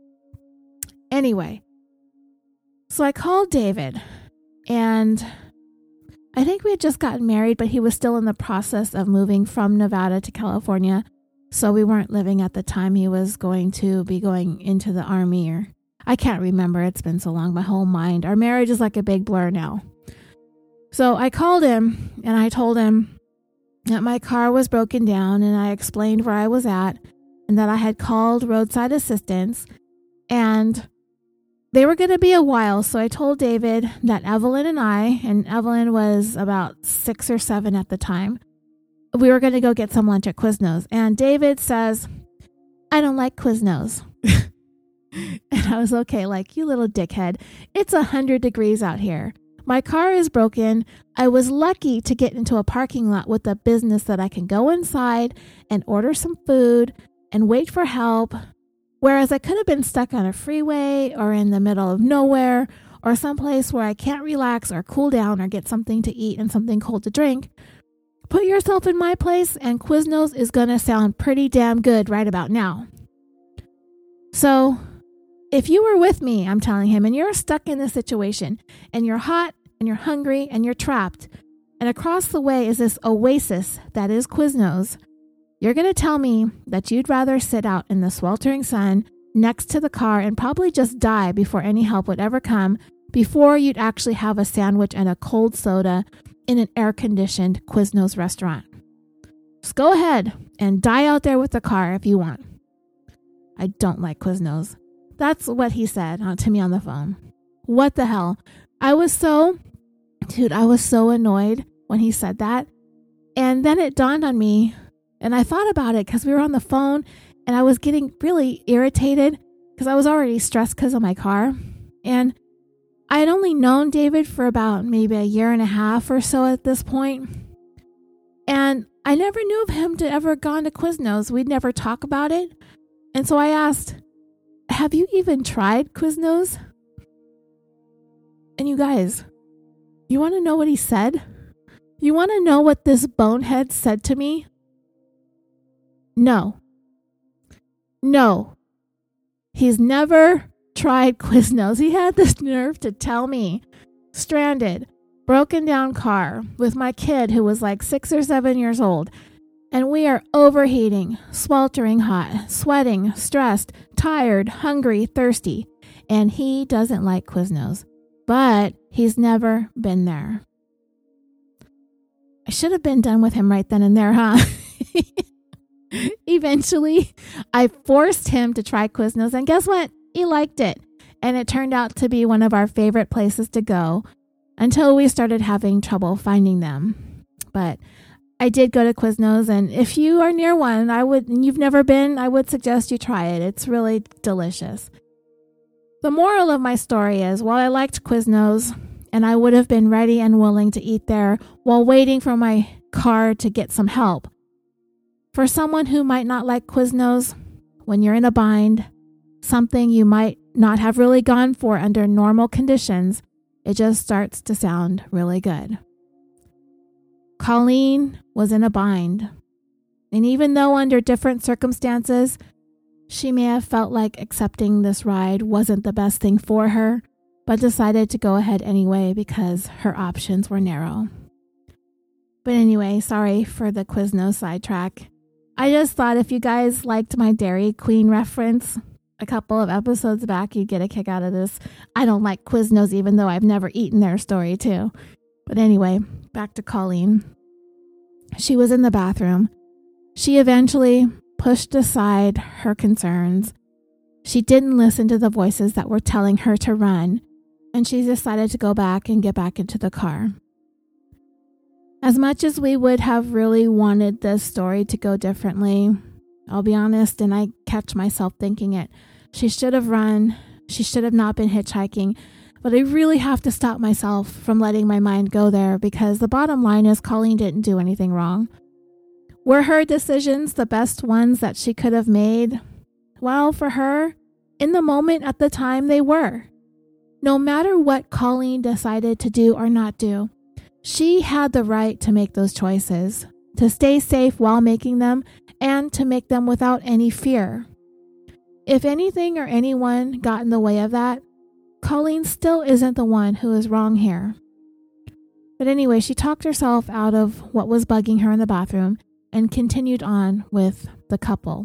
S1: Anyway, so I called David, and I think we had just gotten married, but he was still in the process of moving from Nevada to California, so we weren't living at the time he was going to be going into the Army, or I can't remember. It's been so long, my whole mind. Our marriage is like a big blur now. So I called him, and I told him that my car was broken down, and I explained where I was at, and that I had called roadside assistance, and they were going to be a while. So I told David that Evelyn and I, and Evelyn was about six or seven at the time, we were going to go get some lunch at Quiznos. And David says, I don't like Quiznos. And I was okay, like, you little dickhead. It's one hundred degrees out here. My car is broken. I was lucky to get into a parking lot with a business that I can go inside and order some food and wait for help. Whereas I could have been stuck on a freeway or in the middle of nowhere or someplace where I can't relax or cool down or get something to eat and something cold to drink. Put yourself in my place, and Quiznos is going to sound pretty damn good right about now. So if you were with me, I'm telling him, and you're stuck in this situation, and you're hot, and you're hungry, and you're trapped, and across the way is this oasis that is Quiznos, you're going to tell me that you'd rather sit out in the sweltering sun next to the car and probably just die before any help would ever come, before you'd actually have a sandwich and a cold soda in an air-conditioned Quiznos restaurant. Just go ahead and die out there with the car if you want. I don't like Quiznos. That's what he said to me on the phone. What the hell? I was so, dude, I was so annoyed when he said that. And then it dawned on me, and I thought about it because we were on the phone, and I was getting really irritated because I was already stressed because of my car. And I had only known David for about maybe a year and a half or so at this point. And I never knew of him to ever gone to Quiznos. We'd never talk about it. And so I asked, have you even tried Quiznos? And you guys, you want to know what he said? You want to know what this bonehead said to me? No. No. He's never tried Quiznos. He had this nerve to tell me, stranded, broken down car with my kid who was like six or seven years old. And we are overheating, sweltering hot, sweating, stressed, tired, hungry, thirsty. And he doesn't like Quiznos. But he's never been there. I should have been done with him right then and there, huh? Eventually, I forced him to try Quiznos. And guess what? He liked it. And it turned out to be one of our favorite places to go until we started having trouble finding them. But I did go to Quiznos, and if you are near one, I would, and you've never been, I would suggest you try it. It's really delicious. The moral of my story is, while I liked Quiznos, and I would have been ready and willing to eat there while waiting for my car to get some help, for someone who might not like Quiznos, when you're in a bind, something you might not have really gone for under normal conditions, it just starts to sound really good. Colleen was in a bind. And even though under different circumstances, she may have felt like accepting this ride wasn't the best thing for her, but decided to go ahead anyway because her options were narrow. But anyway, sorry for the Quiznos sidetrack. I just thought if you guys liked my Dairy Queen reference a couple of episodes back, you'd get a kick out of this. I don't like Quiznos even though I've never eaten their story too. But anyway, back to Colleen. She was in the bathroom. She eventually pushed aside her concerns. She didn't listen to the voices that were telling her to run, and she decided to go back and get back into the car. As much as we would have really wanted this story to go differently, I'll be honest, and I catch myself thinking it, she should have run, she should have not been hitchhiking, but I really have to stop myself from letting my mind go there because the bottom line is Colleen didn't do anything wrong. Were her decisions the best ones that she could have made? Well, for her, in the moment at the time, they were. No matter what Colleen decided to do or not do, she had the right to make those choices, to stay safe while making them, and to make them without any fear. If anything or anyone got in the way of that, Colleen still isn't the one who is wrong here. But anyway, she talked herself out of what was bugging her in the bathroom and continued on with the couple.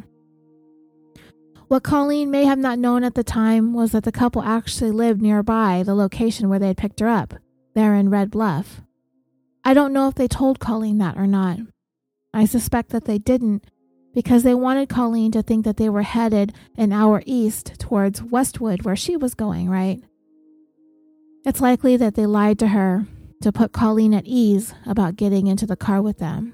S1: What Colleen may have not known at the time was that the couple actually lived nearby the location where they had picked her up, there in Red Bluff. I don't know if they told Colleen that or not. I suspect that they didn't because they wanted Colleen to think that they were headed an hour east towards Westwood where she was going, right? It's likely that they lied to her to put Colleen at ease about getting into the car with them.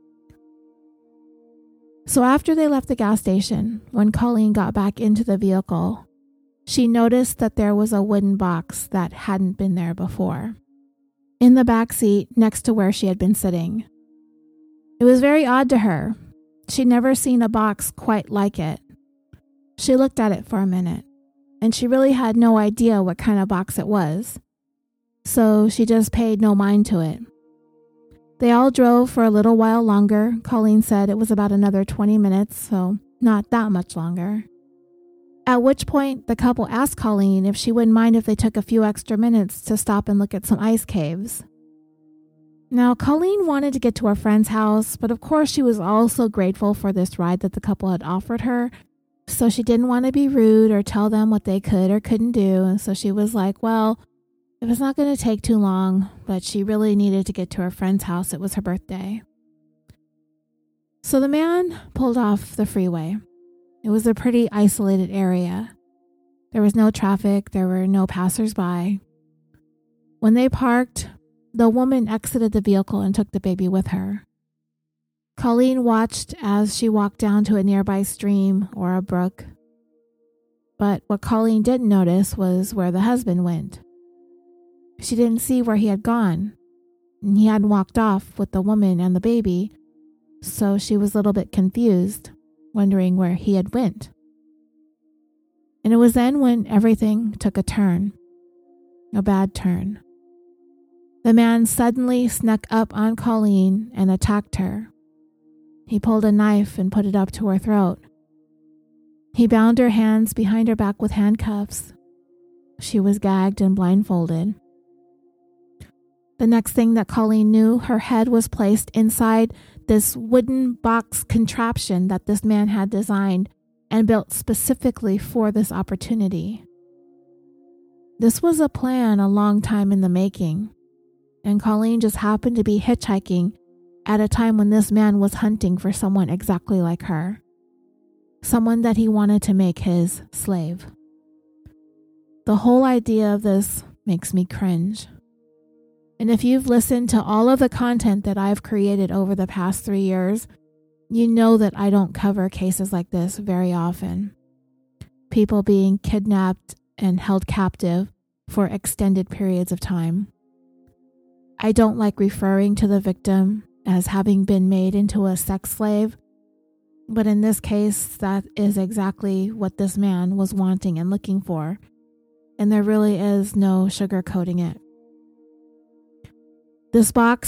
S1: So after they left the gas station, when Colleen got back into the vehicle, she noticed that there was a wooden box that hadn't been there before, in the back seat next to where she had been sitting. It was very odd to her. She'd never seen a box quite like it. She looked at it for a minute, and she really had no idea what kind of box it was, so she just paid no mind to it. They all drove for a little while longer. Colleen said it was about another twenty minutes, so not that much longer. At which point, the couple asked Colleen if she wouldn't mind if they took a few extra minutes to stop and look at some ice caves. Now, Colleen wanted to get to her friend's house, but of course she was also grateful for this ride that the couple had offered her, so she didn't want to be rude or tell them what they could or couldn't do, and so she was like, well, it was not going to take too long, but she really needed to get to her friend's house. It was her birthday. So the man pulled off the freeway. It was a pretty isolated area. There was no traffic. There were no passersby. When they parked, the woman exited the vehicle and took the baby with her. Colleen watched as she walked down to a nearby stream or a brook. But what Colleen didn't notice was where the husband went. She didn't see where he had gone, and he hadn't walked off with the woman and the baby, so she was a little bit confused, wondering where he had went. And it was then when everything took a turn, a bad turn. The man suddenly snuck up on Colleen and attacked her. He pulled a knife and put it up to her throat. He bound her hands behind her back with handcuffs. She was gagged and blindfolded. The next thing that Colleen knew, her head was placed inside this wooden box contraption that this man had designed and built specifically for this opportunity. This was a plan a long time in the making, and Colleen just happened to be hitchhiking at a time when this man was hunting for someone exactly like her, someone that he wanted to make his slave. The whole idea of this makes me cringe. And if you've listened to all of the content that I've created over the past three years, you know that I don't cover cases like this very often. People being kidnapped and held captive for extended periods of time. I don't like referring to the victim as having been made into a sex slave, but in this case, that is exactly what this man was wanting and looking for, and there really is no sugarcoating it. This box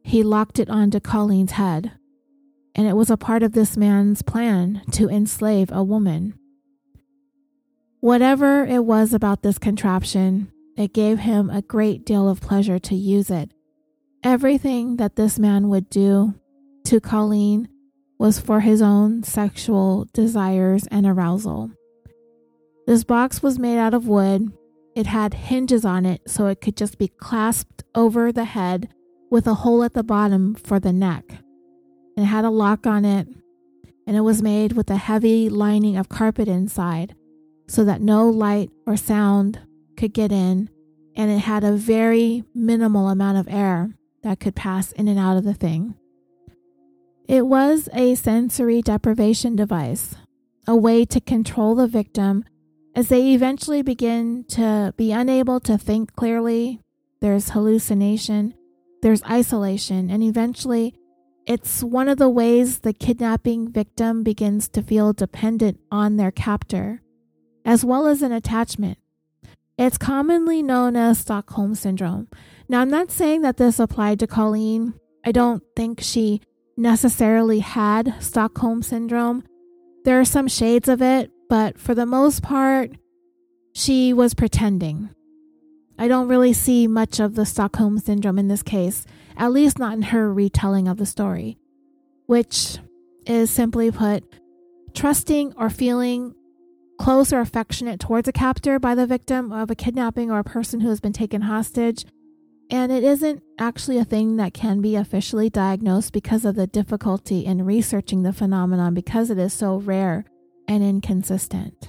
S1: he locked it onto Colleen's head, and it was a part of this man's plan to enslave a woman. Whatever it was about this contraption, it gave him a great deal of pleasure to use it. Everything that this man would do to Colleen was for his own sexual desires and arousal. This box was made out of wood. It had hinges on it so it could just be clasped over the head with a hole at the bottom for the neck. It had a lock on it, and it was made with a heavy lining of carpet inside so that no light or sound could get in, and it had a very minimal amount of air that could pass in and out of the thing. It was a sensory deprivation device, a way to control the victim as they eventually begin to be unable to think clearly. There's hallucination, there's isolation, and eventually it's one of the ways the kidnapping victim begins to feel dependent on their captor, as well as an attachment. It's commonly known as Stockholm Syndrome. Now, I'm not saying that this applied to Colleen. I don't think she necessarily had Stockholm Syndrome. There are some shades of it, but for the most part, she was pretending. I don't really see much of the Stockholm Syndrome in this case, at least not in her retelling of the story, which is simply put, trusting or feeling close or affectionate towards a captor by the victim of a kidnapping or a person who has been taken hostage. And it isn't actually a thing that can be officially diagnosed because of the difficulty in researching the phenomenon because it is so rare and inconsistent.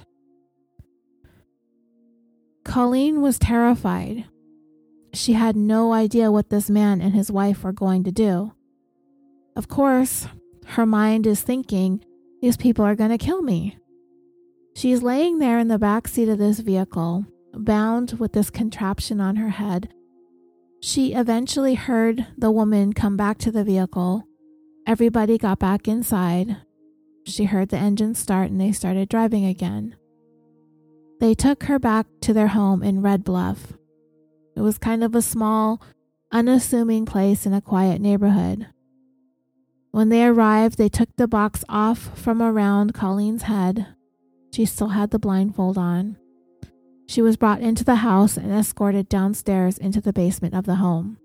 S1: Colleen was terrified. She had no idea what this man and his wife were going to do. Of course, her mind is thinking, these people are going to kill me. She's laying there in the back seat of this vehicle, bound with this contraption on her head. She eventually heard the woman come back to the vehicle. Everybody got back inside. She heard the engine start and they started driving again. They took her back to their home in Red Bluff. It was kind of a small, unassuming place in a quiet neighborhood. When they arrived, they took the box off from around Colleen's head. She still had the blindfold on. She was brought into the house and escorted downstairs into the basement of the home.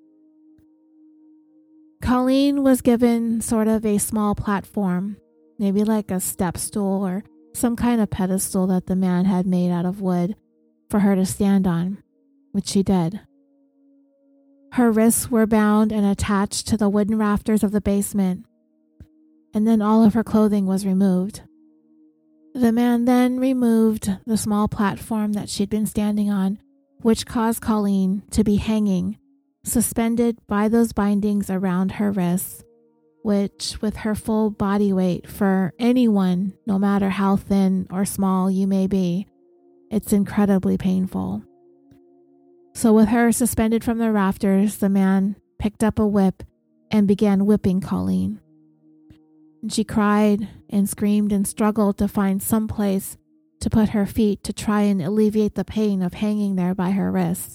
S1: Colleen was given sort of a small platform, maybe like a step stool or some kind of pedestal that the man had made out of wood for her to stand on, which she did. Her wrists were bound and attached to the wooden rafters of the basement, and then all of her clothing was removed. The man then removed the small platform that she'd been standing on, which caused Colleen to be hanging, suspended by those bindings around her wrists, which, with her full body weight for anyone, no matter how thin or small you may be, it's incredibly painful. So with her suspended from the rafters, the man picked up a whip and began whipping Colleen. She cried and screamed and struggled to find some place to put her feet to try and alleviate the pain of hanging there by her wrists.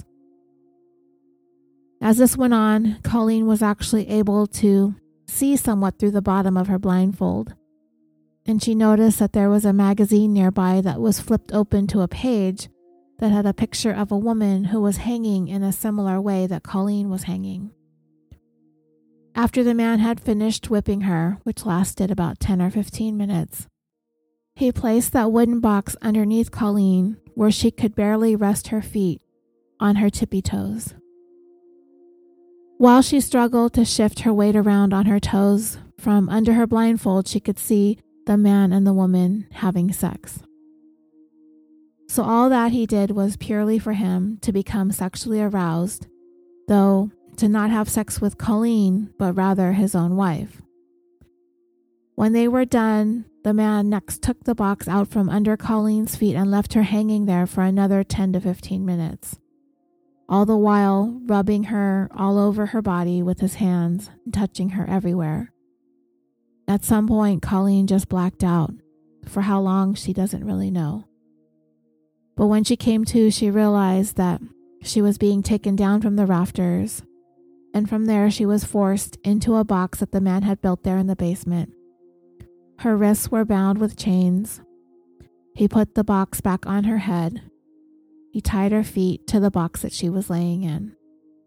S1: As this went on, Colleen was actually able to see somewhat through the bottom of her blindfold, and she noticed that there was a magazine nearby that was flipped open to a page that had a picture of a woman who was hanging in a similar way that Colleen was hanging. After the man had finished whipping her, which lasted about ten or fifteen minutes, he placed that wooden box underneath Colleen where she could barely rest her feet on her tippy toes. While she struggled to shift her weight around on her toes, from under her blindfold she could see the man and the woman having sex. So all that he did was purely for him to become sexually aroused, though to not have sex with Colleen, but rather his own wife. When they were done, the man next took the box out from under Colleen's feet and left her hanging there for another ten to fifteen minutes, all the while rubbing her all over her body with his hands and touching her everywhere. At some point, Colleen just blacked out. For how long, she doesn't really know. But when she came to, she realized that she was being taken down from the rafters, and from there she was forced into a box that the man had built there in the basement. Her wrists were bound with chains. He put the box back on her head. He tied her feet to the box that she was laying in.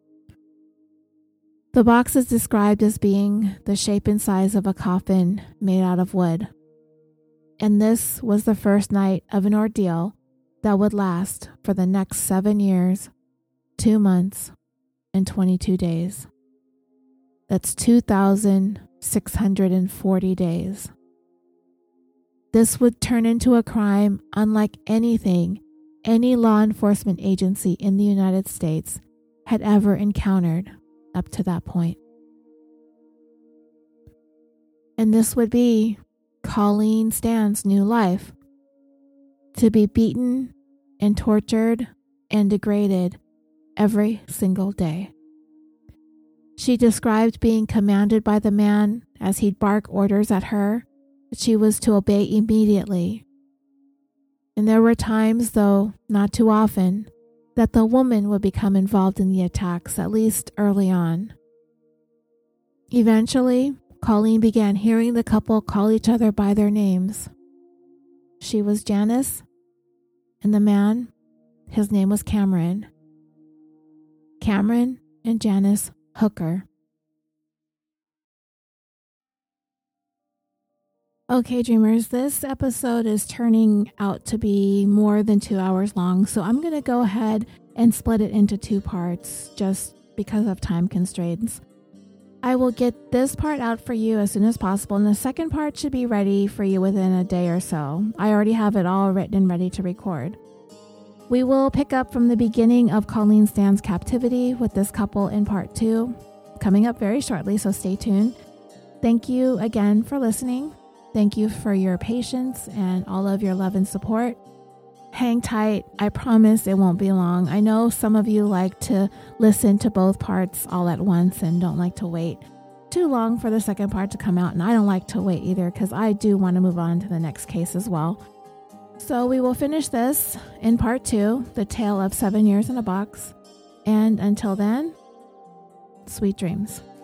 S1: The box is described as being the shape and size of a coffin made out of wood. And this was the first night of an ordeal that would last for the next seven years, two months, and twenty-two days. That's two thousand six hundred forty days. This would turn into a crime unlike anything any law enforcement agency in the United States had ever encountered up to that point. And this would be Colleen Stan's new life, to be beaten and tortured and degraded every single day. She described being commanded by the man as he'd bark orders at her that she was to obey immediately. And there were times, though not too often, that the woman would become involved in the attacks, at least early on. Eventually, Colleen began hearing the couple call each other by their names. She was Janice, and the man, his name was Cameron. Cameron and Janice Hooker. Okay, dreamers, this episode is turning out to be more than two hours long, so I'm going to go ahead and split it into two parts just because of time constraints. I will get this part out for you as soon as possible, and the second part should be ready for you within a day or so. I already have it all written and ready to record. We will pick up from the beginning of Colleen Stan's captivity with this couple in part two, coming up very shortly, so stay tuned. Thank you again for listening. Thank you for your patience and all of your love and support. Hang tight. I promise it won't be long. I know some of you like to listen to both parts all at once and don't like to wait too long for the second part to come out. And I don't like to wait either because I do want to move on to the next case as well. So we will finish this in part two, the tale of seven years in a box. And until then, sweet dreams.